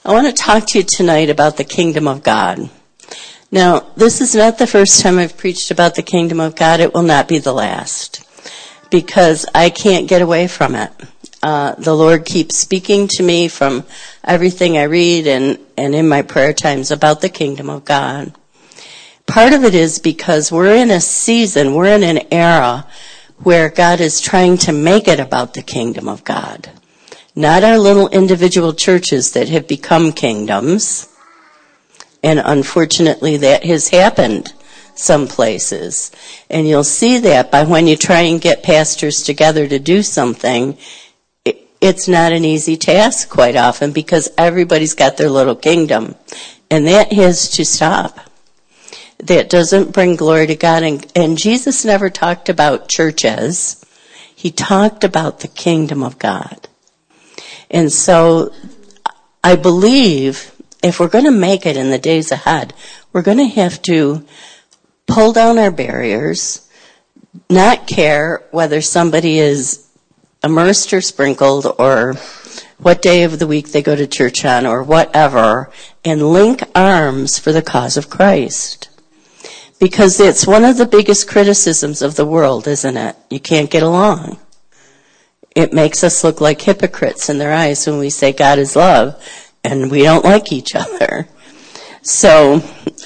I want to talk to you tonight about the kingdom of God. Now, this is not the first time I've preached about the kingdom of God. It will not be the last, because I can't get away from it. The Lord keeps speaking to me from everything I read and in my prayer times about the kingdom of God. Part of it is because we're in a season, we're in an era where God is trying to make it about the kingdom of God. Not our little individual churches that have become kingdoms. And unfortunately that has happened some places. And you'll see that by when you try and get pastors together to do something, it's not an easy task quite often because everybody's got their little kingdom. And that has to stop. That doesn't bring glory to God. And Jesus never talked about churches. He talked about the kingdom of God. And so I believe if we're going to make it in the days ahead, we're going to have to pull down our barriers, not care whether somebody is immersed or sprinkled or what day of the week they go to church on or whatever, and link arms for the cause of Christ. Because it's one of the biggest criticisms of the world, isn't it? You can't get along. It makes us look like hypocrites in their eyes when we say God is love and we don't like each other. So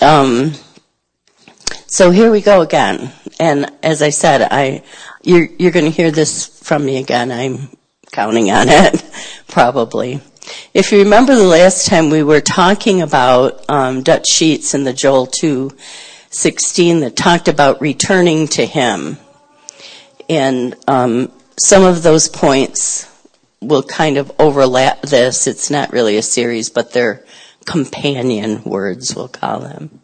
here we go again. And as I said, you're going to hear this from me again. I'm counting on it, probably. If you remember the last time we were talking about Dutch Sheets in the Joel 2:16 that talked about returning to Him. And some of those points will kind of overlap this. It's not really a series, but they're companion words, we'll call them.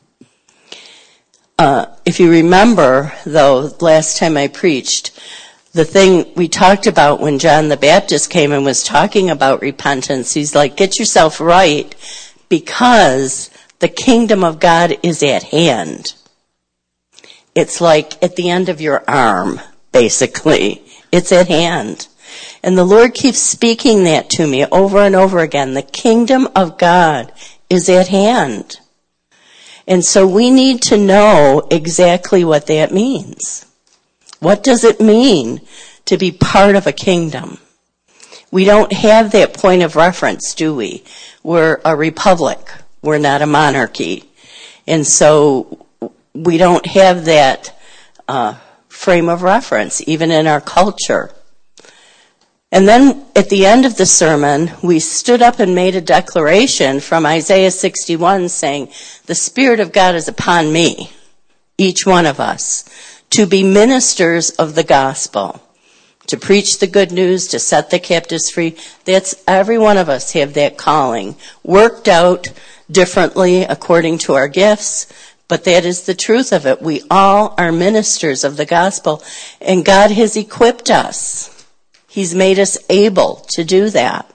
If you remember, though, last time I preached, the thing we talked about when John the Baptist came and was talking about repentance, he's like, get yourself right because the kingdom of God is at hand. It's like at the end of your arm, basically. It's at hand. And the Lord keeps speaking that to me over and over again. The kingdom of God is at hand. And so we need to know exactly what that means. What does it mean to be part of a kingdom? We don't have that point of reference, do we? We're a republic. We're not a monarchy. And so we don't have that frame of reference, even in our culture. And then at the end of the sermon, we stood up and made a declaration from Isaiah 61 saying, the Spirit of God is upon me, each one of us, to be ministers of the gospel, to preach the good news, to set the captives free. That's every one of us have that calling, worked out differently according to our gifts, but that is the truth of it. We all are ministers of the gospel, and God has equipped us. He's made us able to do that.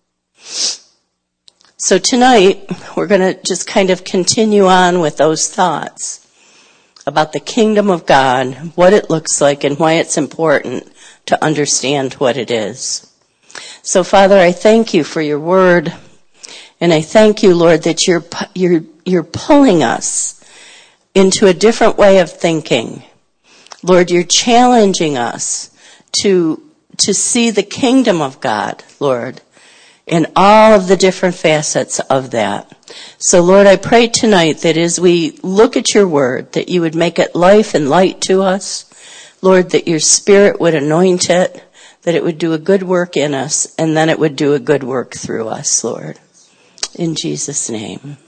So tonight, we're going to just kind of continue on with those thoughts about the kingdom of God, what it looks like, and why it's important to understand what it is. So, Father, I thank you for your word, and I thank you, Lord, that you're pulling us into a different way of thinking. Lord, you're challenging us to see the kingdom of God, Lord, in all of the different facets of that. So, Lord, I pray tonight that as we look at your word, that you would make it life and light to us. Lord, that your Spirit would anoint it, that it would do a good work in us, and then it would do a good work through us, Lord. In Jesus' name.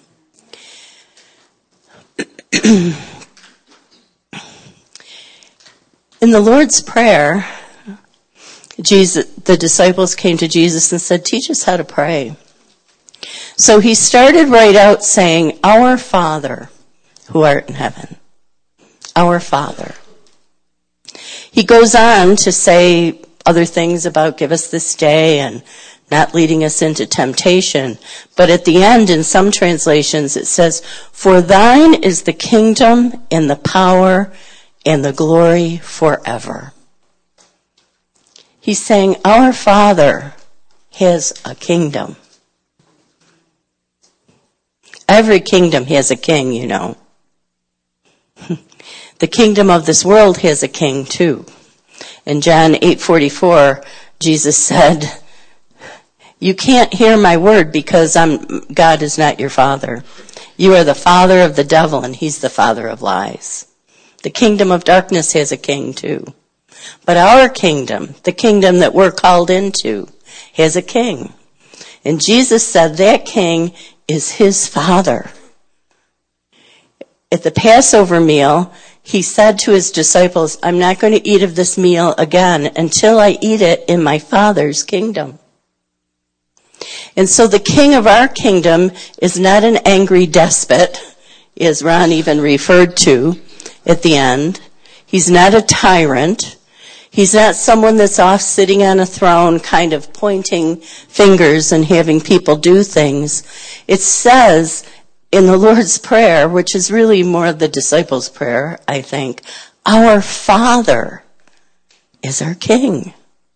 In the Lord's Prayer, the disciples came to Jesus and said, teach us how to pray. So he started right out saying, Our Father, who art in heaven. Our Father. He goes on to say other things about give us this day and not leading us into temptation. But at the end, in some translations, it says, for thine is the kingdom and the power and the glory forever. He's saying our Father has a kingdom. Every kingdom has a king, you know. The kingdom of this world has a king too. In John 8:44, Jesus said, you can't hear my word because God is not your father. You are the father of the devil, and he's the father of lies. The kingdom of darkness has a king too. But our kingdom, the kingdom that we're called into, has a king. And Jesus said that king is his father. At the Passover meal, he said to his disciples, I'm not going to eat of this meal again until I eat it in my Father's kingdom. And so the king of our kingdom is not an angry despot, as Ron even referred to at the end. He's not a tyrant. He's not someone that's off sitting on a throne kind of pointing fingers and having people do things. It says in the Lord's Prayer, which is really more of the disciples' prayer, I think, our Father is our King.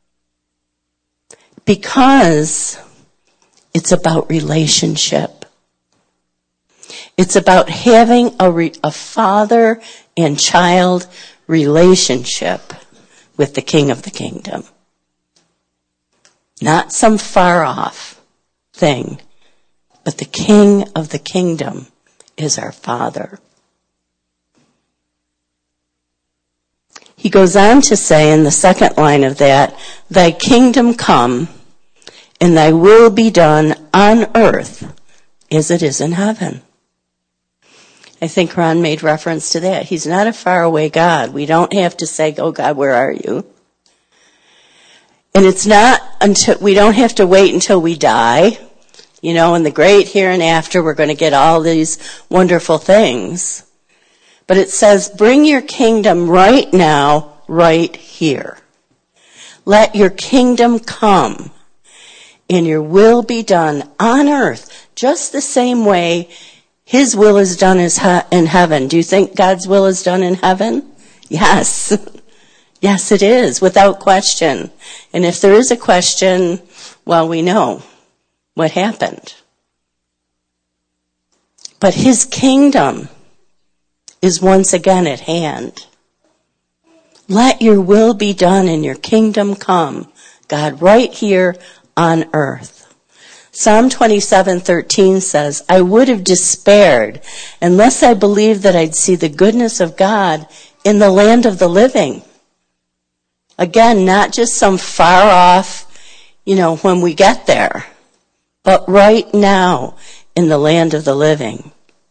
Because it's about relationship. It's about having a father and child relationship with the King of the kingdom. Not some far off thing, but the King of the kingdom is our Father. He goes on to say in the second line of that, thy kingdom come and thy will be done on earth as it is in heaven. I think Ron made reference to that. He's not a faraway God. We don't have to say, oh God, where are you? And it's not until, we don't have to wait until we die. You know, in the great here and after, we're going to get all these wonderful things. But it says, bring your kingdom right now, right here. Let your kingdom come and your will be done on earth, just the same way his will is done in heaven. Do you think God's will is done in heaven? Yes. Yes, it is, without question. And if there is a question, well, we know what happened. But his kingdom is once again at hand. Let your will be done and your kingdom come, God, right here on earth. Psalm 27:13 says, I would have despaired unless I believed that I'd see the goodness of God in the land of the living. Again, not just some far off, when we get there, but right now in the land of the living.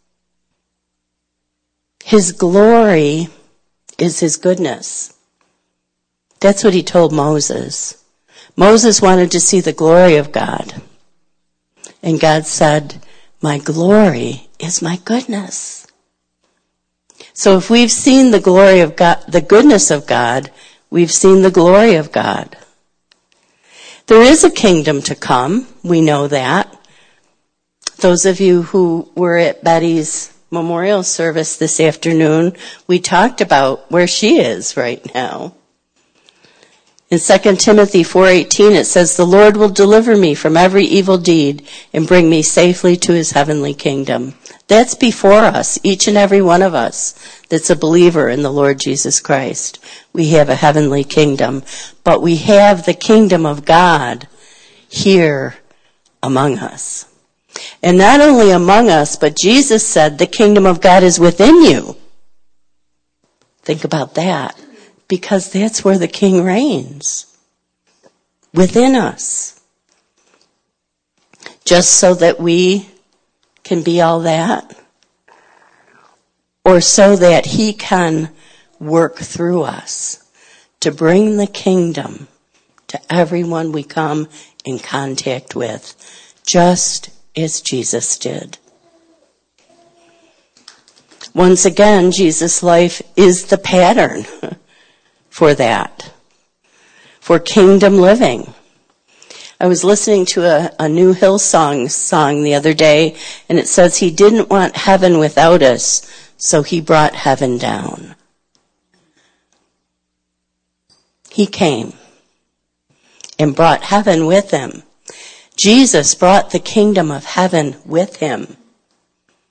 His glory is his goodness. That's what he told Moses. Moses wanted to see the glory of God. And God said, my glory is my goodness. So if we've seen the glory of God, the goodness of God, we've seen the glory of God. There is a kingdom to come. We know that. Those of you who were at Betty's memorial service this afternoon, we talked about where she is right now. In 2 Timothy 4:18, it says, the Lord will deliver me from every evil deed and bring me safely to his heavenly kingdom. That's before us, each and every one of us that's a believer in the Lord Jesus Christ. We have a heavenly kingdom, but we have the kingdom of God here among us. And not only among us, but Jesus said the kingdom of God is within you. Think about that. Because that's where the King reigns. Within us. Just so that we can be all that. Or so that he can work through us to bring the kingdom to everyone we come in contact with. Just as Jesus did. Once again, Jesus' life is the pattern for that, for kingdom living. I was listening to a new Hillsong song the other day, and it says he didn't want heaven without us, so he brought heaven down. He came and brought heaven with him. Jesus brought the kingdom of heaven with him.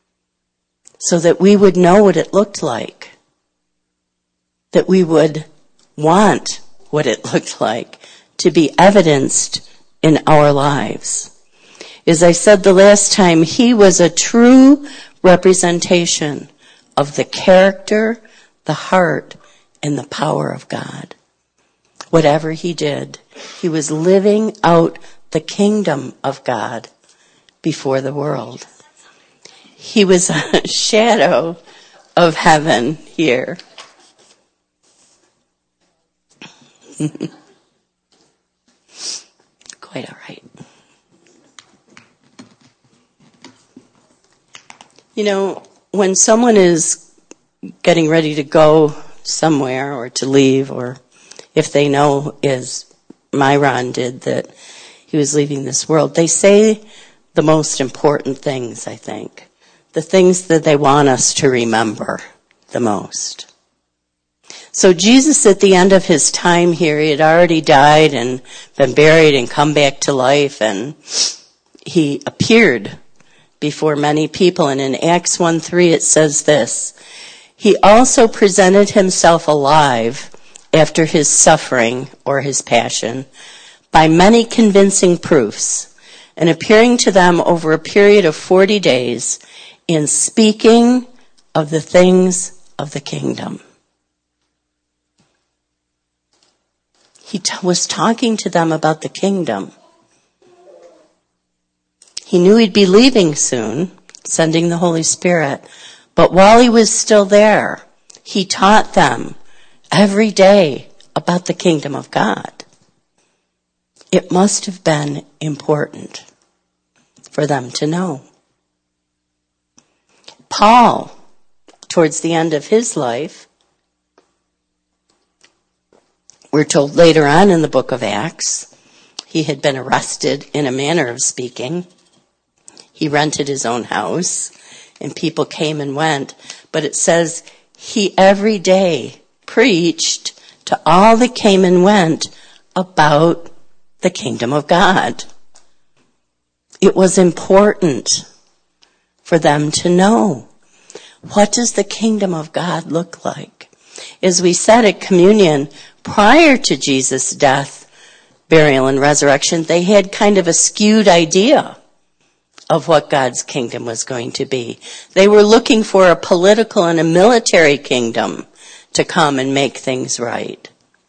so that we would know what it looked like, that we would want what it looked like to be evidenced in our lives. As I said the last time, he was a true representation of the character, the heart, and the power of God. Whatever he did, he was living out the kingdom of God before the world. He was a shadow of heaven here. Quite all right. You know, when someone is getting ready to go somewhere or to leave, or if they know, as Myron did, that he was leaving this world, they say the most important things, I think. The things that they want us to remember the most. So Jesus, at the end of his time here, he had already died and been buried and come back to life, and he appeared before many people. And in Acts 1:3 it says this: he also presented himself alive after his suffering or his passion by many convincing proofs, and appearing to them over a period of 40 days in speaking of the things of the kingdom. He was talking to them about the kingdom. He knew he'd be leaving soon, sending the Holy Spirit. But while he was still there, he taught them every day about the kingdom of God. It must have been important for them to know. Paul, towards the end of his life, we're told later on in the book of Acts, he had been arrested, in a manner of speaking. He rented his own house, and people came and went. But it says he every day preached to all that came and went about the kingdom of God. It was important for them to know. What does the kingdom of God look like? As we said at communion, prior to Jesus' death, burial, and resurrection, they had kind of a skewed idea of what God's kingdom was going to be. They were looking for a political and a military kingdom to come and make things right.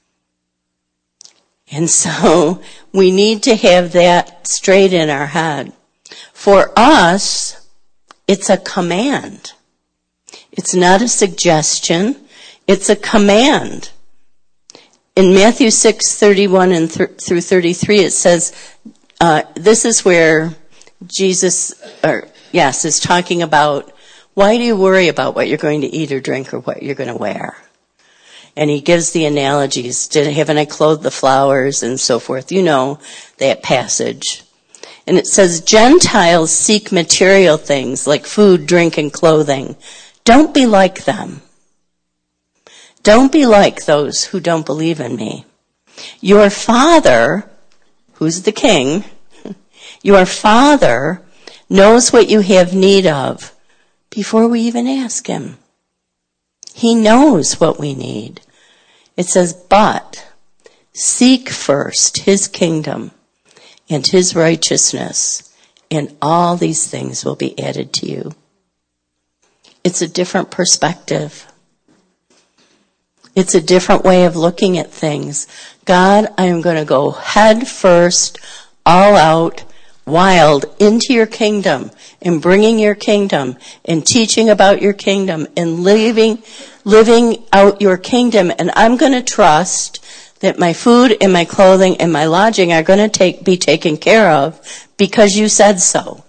And so we need to have that straight in our head. For us, it's a command. It's not a suggestion. It's a command. In Matthew 6:31 through 33, it says, this is where Jesus, is talking about, why do you worry about what you're going to eat or drink or what you're going to wear? And he gives the analogies. Haven't I clothed the flowers and so forth? You know that passage. And it says, Gentiles seek material things like food, drink, and clothing. Don't be like them. Don't be like those who don't believe in me. Your Father, who's the King, your Father knows what you have need of before we even ask him. He knows what we need. It says, but seek first his kingdom and his righteousness, and all these things will be added to you. It's a different perspective. It's a different way of looking at things. God, I am going to go head first, all out, wild, into your kingdom, and bringing your kingdom, and teaching about your kingdom, and living out your kingdom. And I'm going to trust that my food and my clothing and my lodging are going to be taken care of because you said so.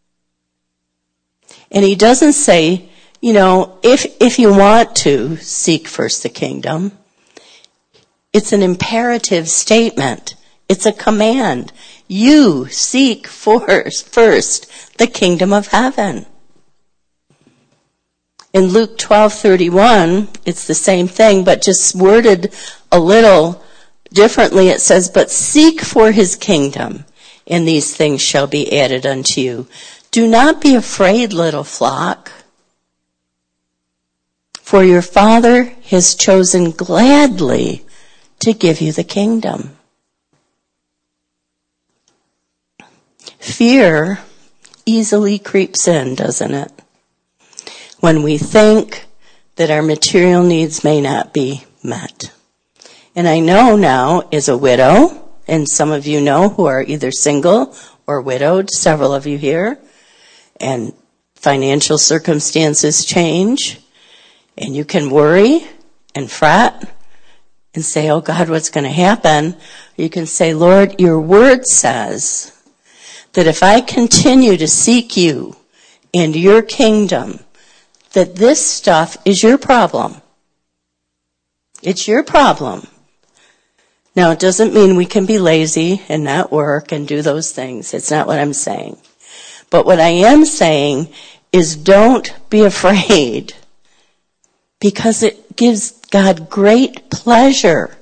And he doesn't say, if you want to seek first the kingdom, it's an imperative statement. It's a command. You seek first the kingdom of heaven. In Luke 12:31, it's the same thing, but just worded a little differently. It says, but seek for his kingdom, and these things shall be added unto you. Do not be afraid, little flock, For your Father has chosen gladly to give you the kingdom. Fear easily creeps in, doesn't it? When we think that our material needs may not be met. And I know now, as a widow, and some of you know who are either single or widowed, several of you here, and financial circumstances change, and you can worry and fret and say, oh God, what's going to happen? You can say, Lord, your word says that if I continue to seek you and your kingdom, that this stuff is your problem. It's your problem. Now, it doesn't mean we can be lazy and not work and do those things. It's not what I'm saying. But what I am saying is don't be afraid, because it gives God great pleasure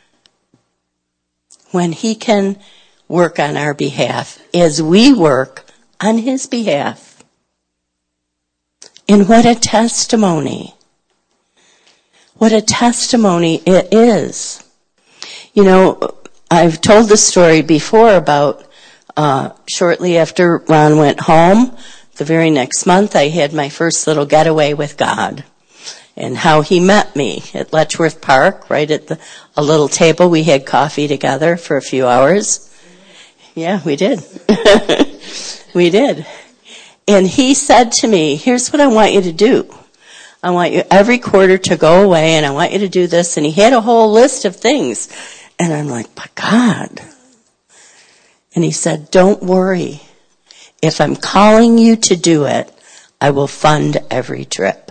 when he can work on our behalf as we work on his behalf. And what a testimony. What a testimony it is. You know, I've told the story before about shortly after Ron went home, the very next month I had my first little getaway with God. And how he met me at Letchworth Park, right at a little table. We had coffee together for a few hours. Yeah, we did. We did. And he said to me, here's what I want you to do. I want you every quarter to go away, and I want you to do this. And he had a whole list of things. And I'm like, but God. And he said, don't worry. If I'm calling you to do it, I will fund every trip.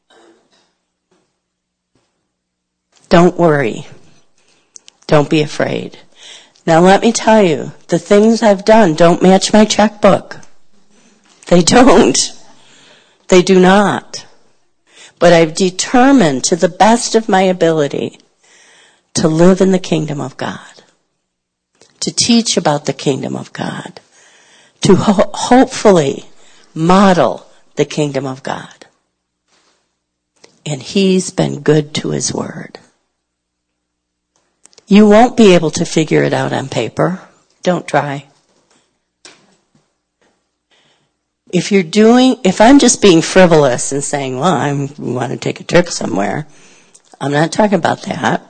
Don't worry. Don't be afraid. Now let me tell you, the things I've done don't match my checkbook. They don't. They do not. But I've determined to the best of my ability to live in the kingdom of God, to teach about the kingdom of God, to hopefully model the kingdom of God. And he's been good to his word. You won't be able to figure it out on paper. Don't try. If I'm just being frivolous and saying, well, I want to take a trip somewhere, I'm not talking about that.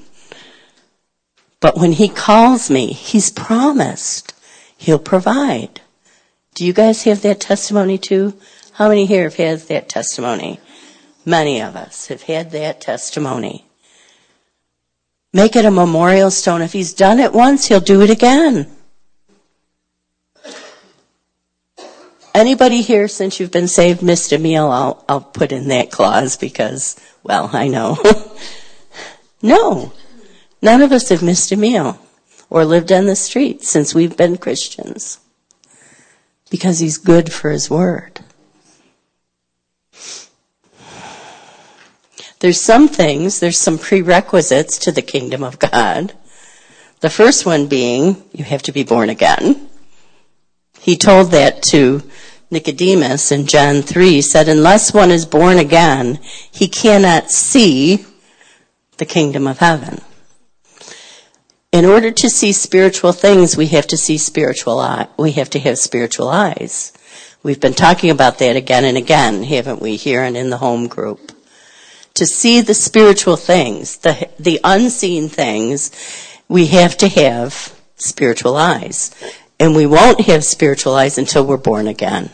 But when he calls me, he's promised he'll provide. Do you guys have that testimony too? How many here have had that testimony? Many of us have had that testimony. Make it a memorial stone. If he's done it once, he'll do it again. Anybody here, since you've been saved, missed a meal? I'll put in that clause because, well, I know. No, none of us have missed a meal or lived on the street since we've been Christians, because he's good for his word. There's some prerequisites to the kingdom of God. The first one being, you have to be born again. He told that to Nicodemus in John 3, said, unless one is born again, he cannot see the kingdom of heaven. In order to see spiritual things, we have to have spiritual eyes. We've been talking about that again and again, haven't we, here and in the home group? To see the spiritual things, the unseen things, we have to have spiritual eyes. And we won't have spiritual eyes until we're born again.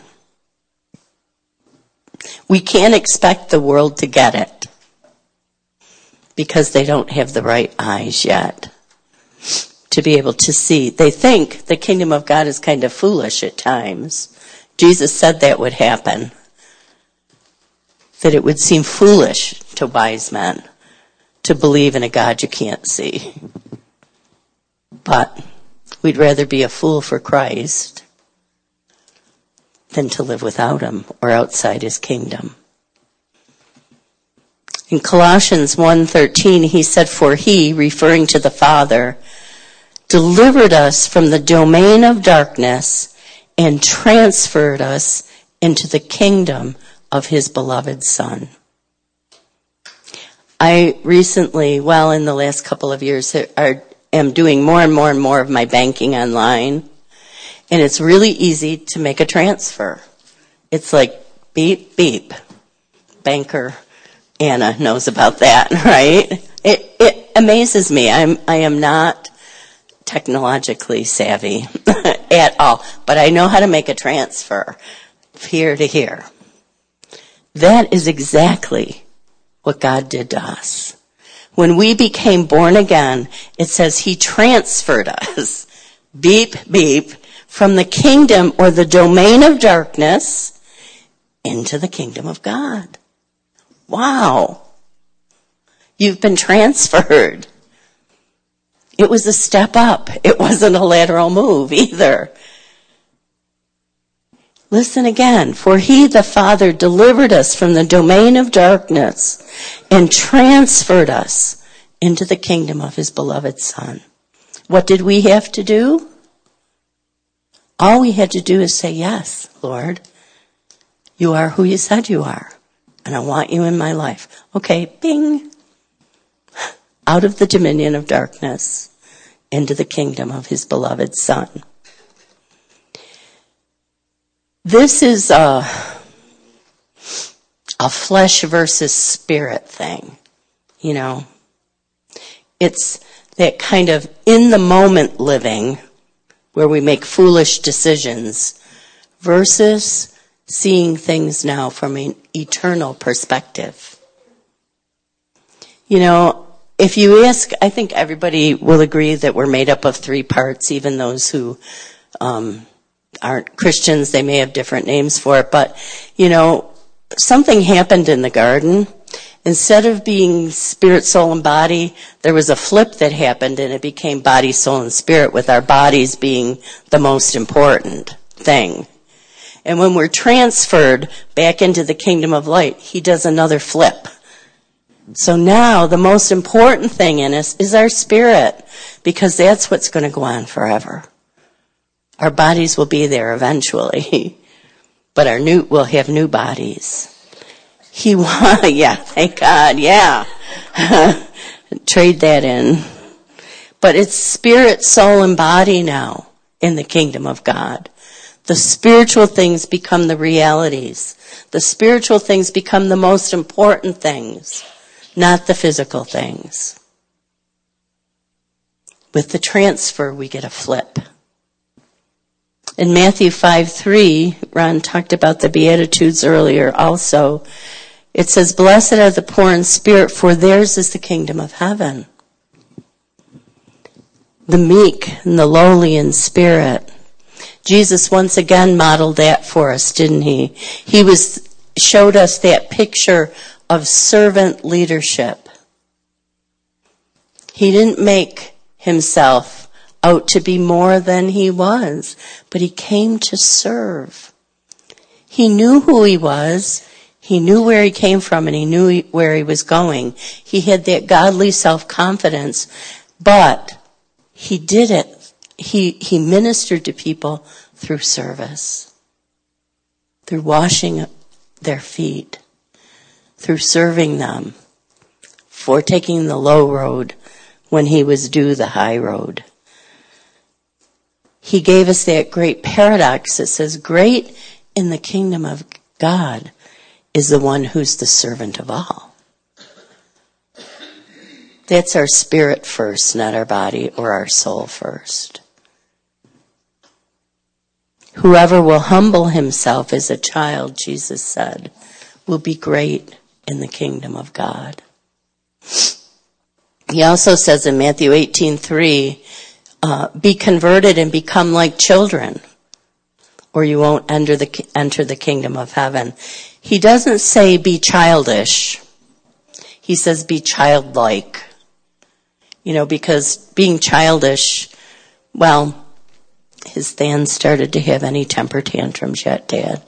We can't expect the world to get it, because they don't have the right eyes yet to be able to see. They think the kingdom of God is kind of foolish at times. Jesus said that would happen, that it would seem foolish to wise men to believe in a God you can't see. But we'd rather be a fool for Christ than to live without him or outside his kingdom. In Colossians 1:13, he said, for he, referring to the Father, delivered us from the domain of darkness and transferred us into the kingdom of his beloved Son. I recently, in the last couple of years, am doing more and more of my banking online. And it's really easy to make a transfer. It's like beep, beep. Banker Anna knows about that, right? It amazes me. I am not technologically savvy at all, but I know how to make a transfer here to here. That is exactly what God did to us. When we became born again, it says he transferred us, beep, beep, from the kingdom or the domain of darkness into the kingdom of God. Wow. You've been transferred. It was a step up. It wasn't a lateral move either. Listen again. For he, the Father, delivered us from the domain of darkness and transferred us into the kingdom of his beloved Son. What did we have to do? All we had to do is say, yes, Lord, you are who you said you are, and I want you in my life. Okay, bing, out of the dominion of darkness into the kingdom of his beloved Son. This is a flesh versus spirit thing, you know. It's that kind of in-the-moment living where we make foolish decisions versus seeing things now from an eternal perspective. You know, if you ask, I think everybody will agree that we're made up of three parts, even those who aren't Christians. They may have different names for it, but, you know, something happened in the garden. Instead of being spirit, soul, and body, there was a flip that happened, and it became body, soul, and spirit, with our bodies being the most important thing. And when we're transferred back into the kingdom of light, he does another flip. So now the most important thing in us is our spirit, because that's what's going to go on forever. Our bodies will be there eventually, but we'll have new bodies. Yeah, thank God, yeah. Trade that in. But it's spirit, soul, and body now in the kingdom of God. The spiritual things become the realities. The spiritual things become the most important things, not the physical things. With the transfer, we get a flip. In Matthew 5:3, Ron talked about the Beatitudes earlier also. It says, blessed are the poor in spirit, for theirs is the kingdom of heaven. The meek and the lowly in spirit. Jesus once again modeled that for us, didn't he? He showed us that picture of servant leadership. He didn't make himself out to be more than he was, but he came to serve. He knew who he was. He knew where he came from, and he knew where he was going. He had that godly self-confidence, but he did it. He ministered to people through service, through washing their feet, through serving them, for taking the low road when he was due the high road. He gave us that great paradox that says, great in the kingdom of God is the one who's the servant of all. That's our spirit first, not our body or our soul first. Whoever will humble himself as a child, Jesus said, will be great in the kingdom of God. He also says in Matthew 18:3, be converted and become like children, or you won't enter the kingdom of heaven. He doesn't say be childish. He says be childlike. You know, because being childish, has Than started to have any temper tantrums yet, Dad?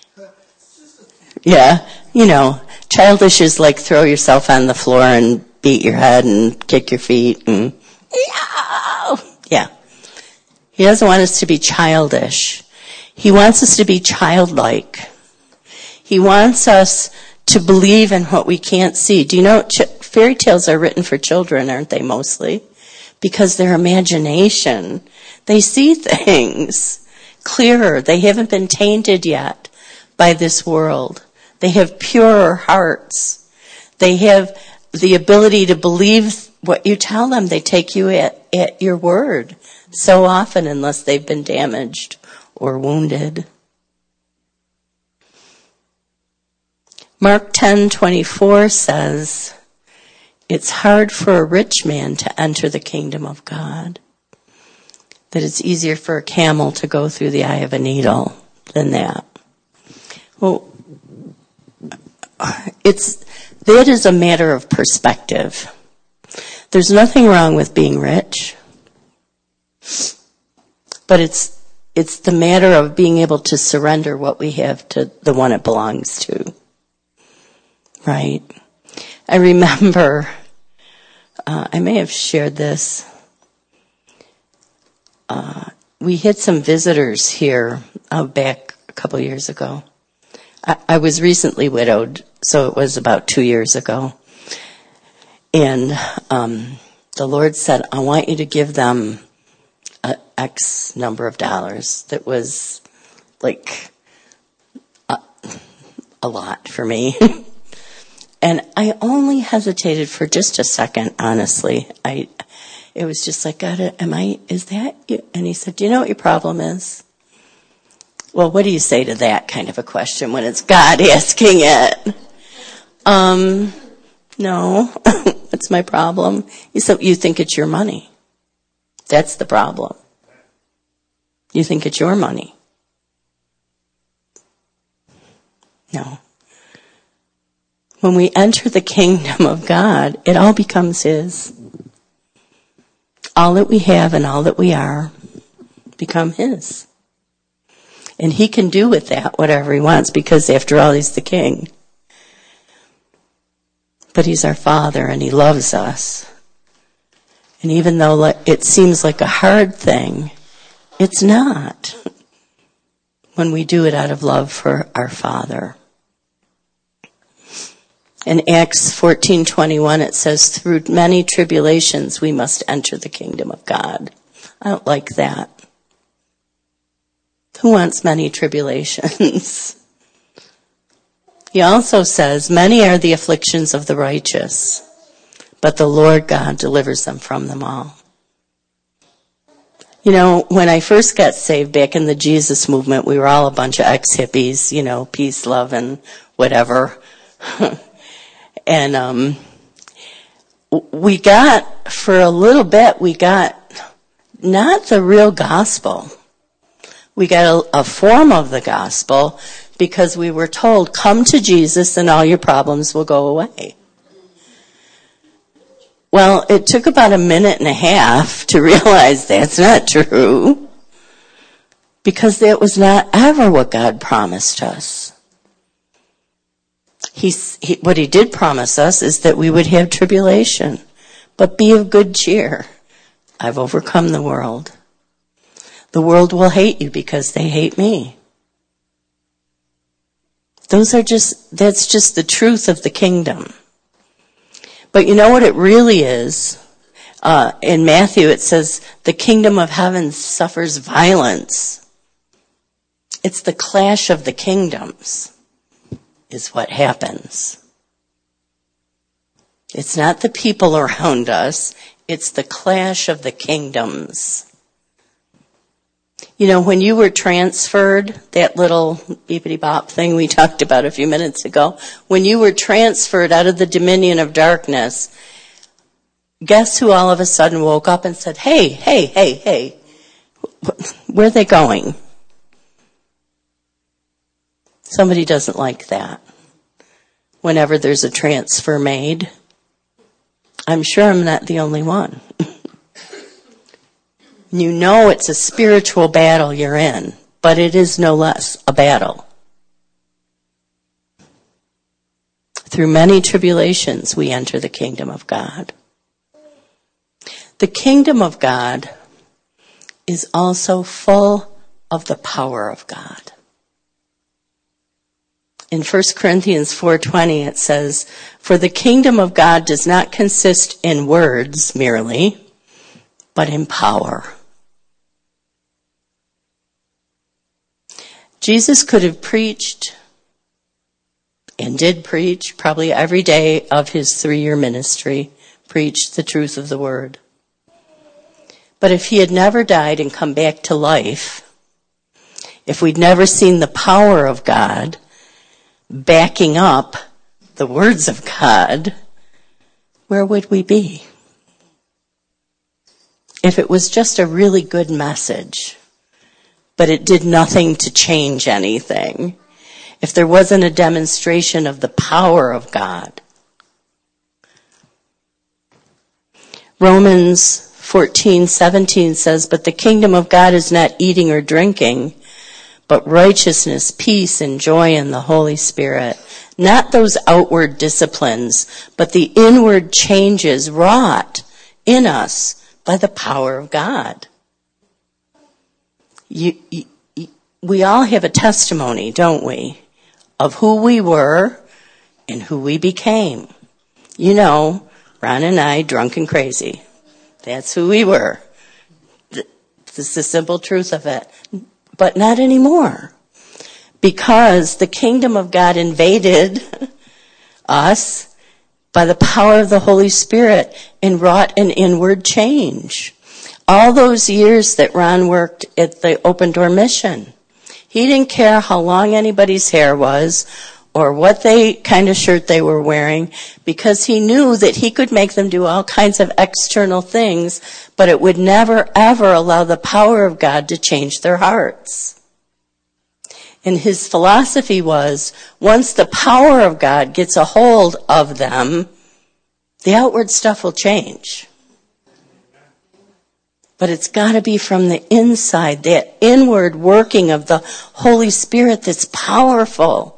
Yeah, you know, childish is like throw yourself on the floor and beat your head and kick your feet and yeah. He doesn't want us to be childish. He wants us to be childlike. He wants us to believe in what we can't see. Do you know fairy tales are written for children, aren't they, mostly? Because their imagination, they see things clearer. They haven't been tainted yet by this world. They have purer hearts. They have the ability to believe what you tell them. They take you at your word so often, unless they've been damaged or wounded. Mark 10:24 says, it's hard for a rich man to enter the kingdom of God. That it's easier for a camel to go through the eye of a needle than that. Well, that is a matter of perspective. There's nothing wrong with being rich, but it's the matter of being able to surrender what we have to the one it belongs to. Right? I remember, I may have shared this. We had some visitors here back a couple years ago. I was recently widowed, so it was about 2 years ago. And the Lord said, I want you to give them X number of dollars. That was like a lot for me. And I only hesitated for just a second, honestly. It was just like, God, is that you? And he said, do you know what your problem is? Well, what do you say to that kind of a question when it's God asking it? No. What's my problem? He said, you think it's your money. That's the problem. You think it's your money. No. When we enter the kingdom of God, it all becomes His. All that we have and all that we are become His. And He can do with that whatever He wants, because after all, He's the King. But He's our Father and He loves us. And even though it seems like a hard thing, it's not. When we do it out of love for our Father. In Acts 14:21, it says, through many tribulations we must enter the kingdom of God. I don't like that. Who wants many tribulations? He also says, many are the afflictions of the righteous, but the Lord God delivers them from them all. You know, when I first got saved back in the Jesus movement, we were all a bunch of ex-hippies, you know, peace, love, and whatever. And we got, for a little bit, we got not the real gospel. We got a form of the gospel because we were told, come to Jesus and all your problems will go away. Well, it took about a minute and a half to realize that's not true, because that was not ever what God promised us. What He did promise us is that we would have tribulation, but be of good cheer. I've overcome the world. The world will hate you because they hate me. That's just the truth of the kingdom. But you know what it really is? In Matthew it says, the kingdom of heaven suffers violence. It's the clash of the kingdoms is what happens. It's not the people around us. It's the clash of the kingdoms. You know, when you were transferred, that little beepity-bop thing we talked about a few minutes ago, when you were transferred out of the dominion of darkness, guess who all of a sudden woke up and said, hey, where are they going? Somebody doesn't like that. Whenever there's a transfer made, I'm sure I'm not the only one. You know it's a spiritual battle you're in, but it is no less a battle. Through many tribulations, we enter the kingdom of God. The kingdom of God is also full of the power of God. In 1 Corinthians 4:20 it says, "For the kingdom of God does not consist in words merely, but in power." Jesus could have preached and did preach probably every day of his 3-year ministry, preached the truth of the word. But if he had never died and come back to life, if we'd never seen the power of God backing up the words of God, where would we be? If it was just a really good message, but it did nothing to change anything, if there wasn't a demonstration of the power of God. Romans 14:17 says, "But the kingdom of God is not eating or drinking, but righteousness, peace, and joy in the Holy Spirit." Not those outward disciplines, but the inward changes wrought in us by the power of God. We all have a testimony, don't we, of who we were and who we became. You know, Ron and I, drunk and crazy. That's who we were. This is the simple truth of it. But not anymore. Because the kingdom of God invaded us by the power of the Holy Spirit and wrought an inward change. All those years that Ron worked at the Open Door Mission, he didn't care how long anybody's hair was or what kind of shirt they were wearing, because he knew that he could make them do all kinds of external things, but it would never, ever allow the power of God to change their hearts. And his philosophy was, once the power of God gets a hold of them, the outward stuff will change. But it's got to be from the inside, that inward working of the Holy Spirit that's powerful.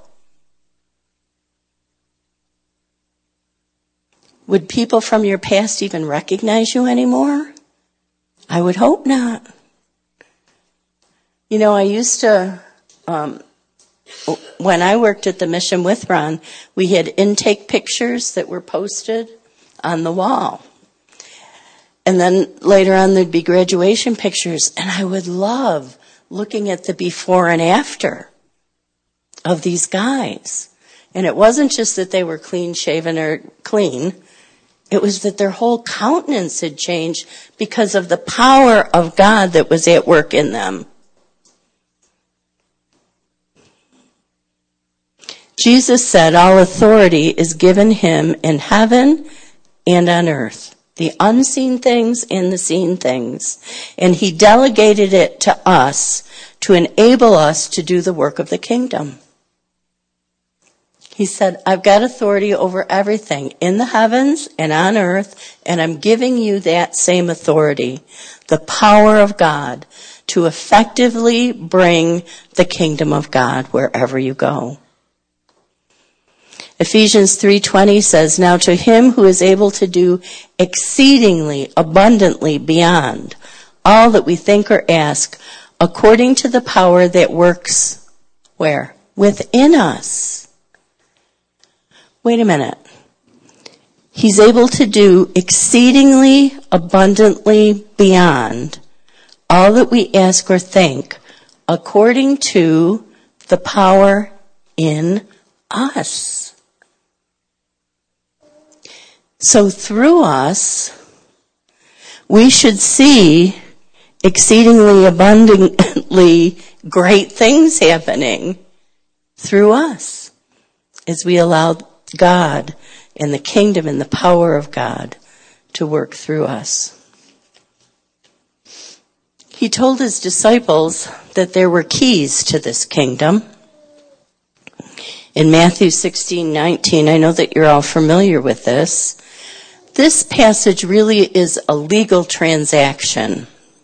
Would people from your past even recognize you anymore? I would hope not. You know, I used to, when I worked at the mission with Ron, we had intake pictures that were posted on the wall. And then later on there'd be graduation pictures, and I would love looking at the before and after of these guys. And it wasn't just that they were clean shaven or clean. It was that their whole countenance had changed because of the power of God that was at work in them. Jesus said all authority is given him in heaven and on earth, the unseen things and the seen things. And he delegated it to us to enable us to do the work of the kingdom. He said, I've got authority over everything in the heavens and on earth, and I'm giving you that same authority, the power of God, to effectively bring the kingdom of God wherever you go. Ephesians 3:20 says, now to him who is able to do exceedingly abundantly beyond all that we think or ask, according to the power that works where? Within us. Wait a minute. He's able to do exceedingly abundantly beyond all that we ask or think, according to the power in us. So through us, we should see exceedingly abundantly great things happening through us as we allow God and the kingdom and the power of God to work through us. He told his disciples that there were keys to this kingdom. In Matthew 16:19, I know that you're all familiar with this. This passage really is a legal transaction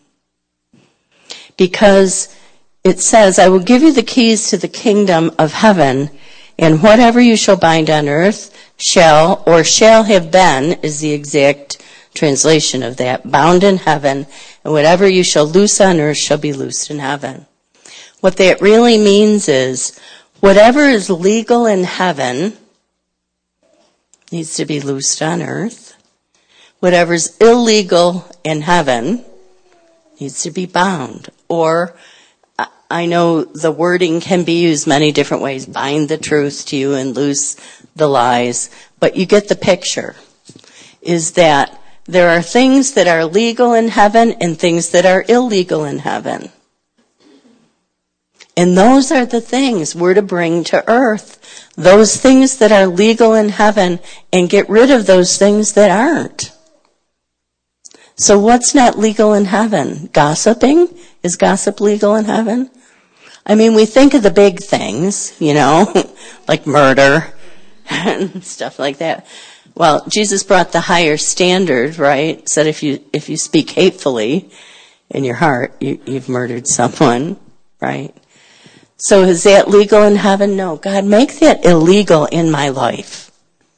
because it says, I will give you the keys to the kingdom of heaven, and whatever you shall bind on earth shall have been, is the exact translation of that, bound in heaven, and whatever you shall loose on earth shall be loosed in heaven. What that really means is, Whatever is legal in heaven needs to be loosed on earth. Whatever's illegal in heaven needs to be bound. Or, I know the wording can be used many different ways. Bind the truth to you and loose the lies. But you get the picture. Is that there are things that are legal in heaven and things that are illegal in heaven. And those are the things we're to bring to earth. Those things that are legal in heaven, and get rid of those things that aren't. So what's not legal in heaven? Gossiping? Is gossip legal in heaven? I mean, we think of the big things, like murder and stuff like that. Well, Jesus brought the higher standard, right? Said if you speak hatefully in your heart, you've murdered someone, right? So is that legal in heaven? No. God, make that illegal in my life.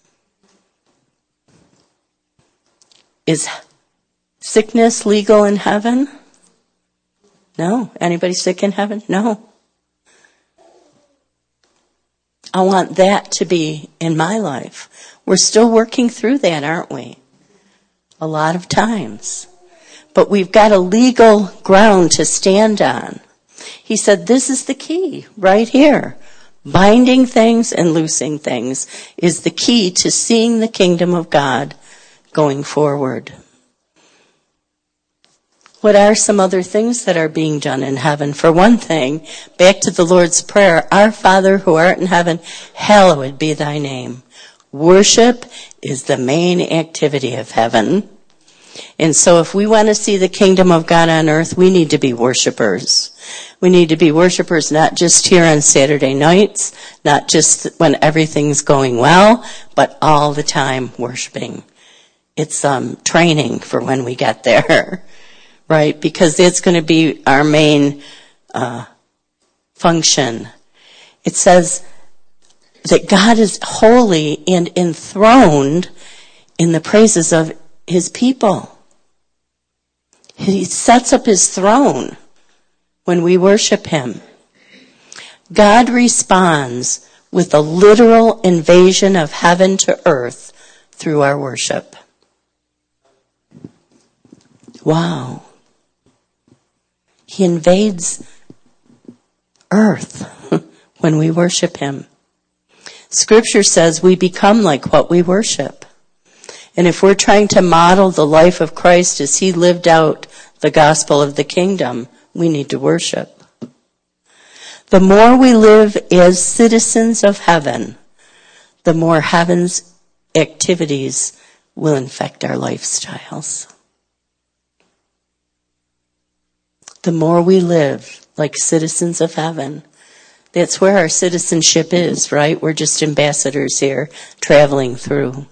Is sickness legal in heaven? No. Anybody sick in heaven? No. I want that to be in my life. We're still working through that, aren't we? A lot of times. But we've got a legal ground to stand on. He said this is the key right here. Binding things and loosing things is the key to seeing the kingdom of God going forward. What are some other things that are being done in heaven? For one thing, back to the Lord's Prayer, Our Father who art in heaven, hallowed be thy name. Worship is the main activity of heaven. And so if we want to see the kingdom of God on earth, we need to be worshipers. We need to be worshipers not just here on Saturday nights, not just when everything's going well, but all the time worshiping. It's training for when we get there, right? Because it's going to be our main function. It says that God is holy and enthroned in the praises of his people. He sets up his throne when we worship him. God responds with a literal invasion of heaven to earth through our worship. Wow. He invades earth when we worship him. Scripture says we become like what we worship. And if we're trying to model the life of Christ as he lived out the gospel of the kingdom, we need to worship. The more we live as citizens of heaven, the more heaven's activities will infect our lifestyles. The more we live like citizens of heaven, that's where our citizenship is, right? We're just ambassadors here traveling through.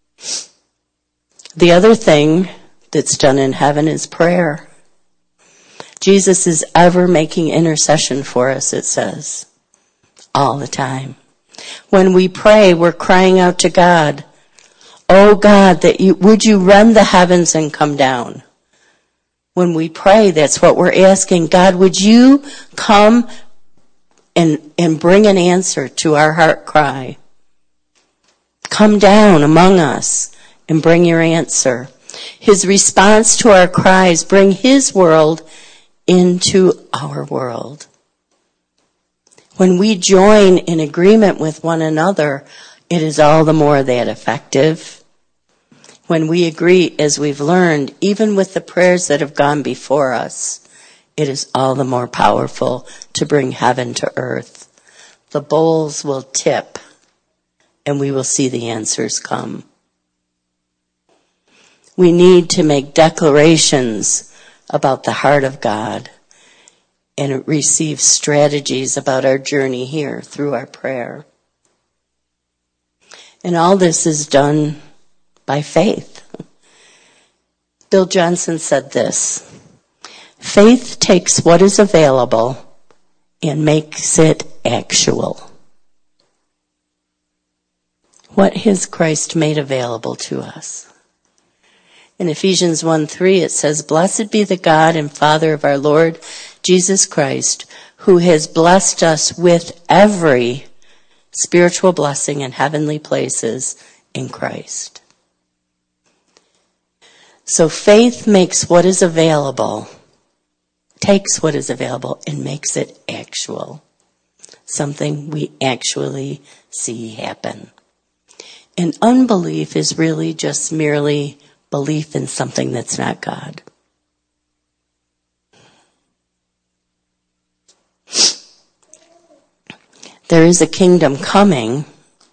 The other thing that's done in heaven is prayer. Jesus is ever making intercession for us, it says, all the time. When we pray, we're crying out to God, oh God, would you rend the heavens and come down? When we pray, that's what we're asking. God, would you come and bring an answer to our heart cry? Come down among us and bring your answer. His response to our cries bring his world into our world. When we join in agreement with one another, it is all the more that effective. When we agree, as we've learned, even with the prayers that have gone before us, it is all the more powerful to bring heaven to earth. The bowls will tip, and we will see the answers come. We need to make declarations about the heart of God and receive strategies about our journey here through our prayer. And all this is done by faith. Bill Johnson said this, faith takes what is available and makes it actual. What has Christ made available to us? In Ephesians 1:3 it says, blessed be the God and Father of our Lord Jesus Christ, who has blessed us with every spiritual blessing in heavenly places in Christ. So faith makes what is available, takes what is available and makes it actual. Something we actually see happen. And unbelief is really just merely belief in something that's not God. There is a kingdom coming.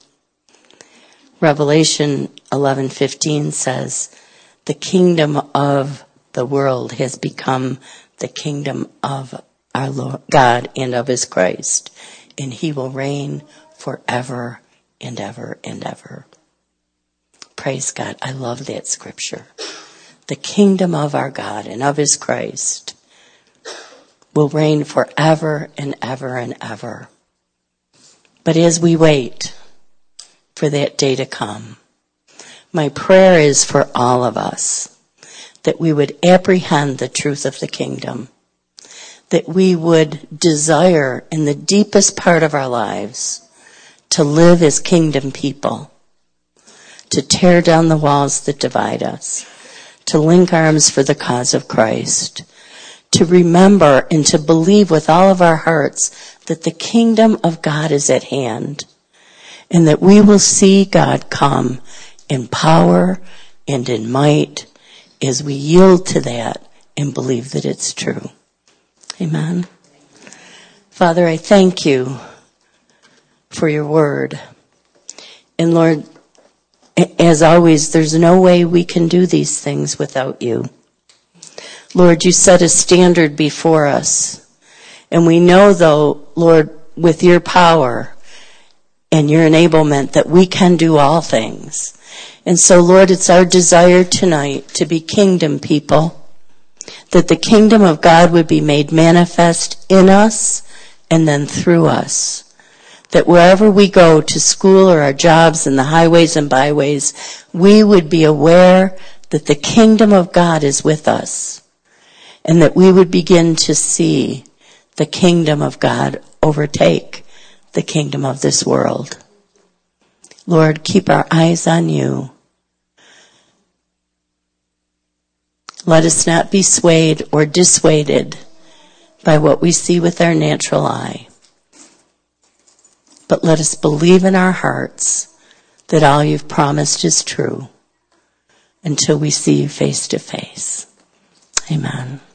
Revelation 11:15 says, the kingdom of the world has become the kingdom of our Lord God and of his Christ, and he will reign forever and ever and ever. Praise God. I love that scripture. The kingdom of our God and of his Christ will reign forever and ever and ever. But as we wait for that day to come, my prayer is for all of us that we would apprehend the truth of the kingdom, that we would desire in the deepest part of our lives to live as kingdom people, to tear down the walls that divide us, to link arms for the cause of Christ, to remember and to believe with all of our hearts that the kingdom of God is at hand, and that we will see God come in power and in might as we yield to that and believe that it's true. Amen. Father, I thank you for your word. And Lord, as always, there's no way we can do these things without you. Lord, you set a standard before us. And we know, though, Lord, with your power and your enablement, that we can do all things. And so, Lord, it's our desire tonight to be kingdom people, that the kingdom of God would be made manifest in us and then through us. That wherever we go to school or our jobs in the highways and byways, we would be aware that the kingdom of God is with us, and that we would begin to see the kingdom of God overtake the kingdom of this world. Lord, keep our eyes on you. Let us not be swayed or dissuaded by what we see with our natural eye. But let us believe in our hearts that all you've promised is true until we see you face to face. Amen.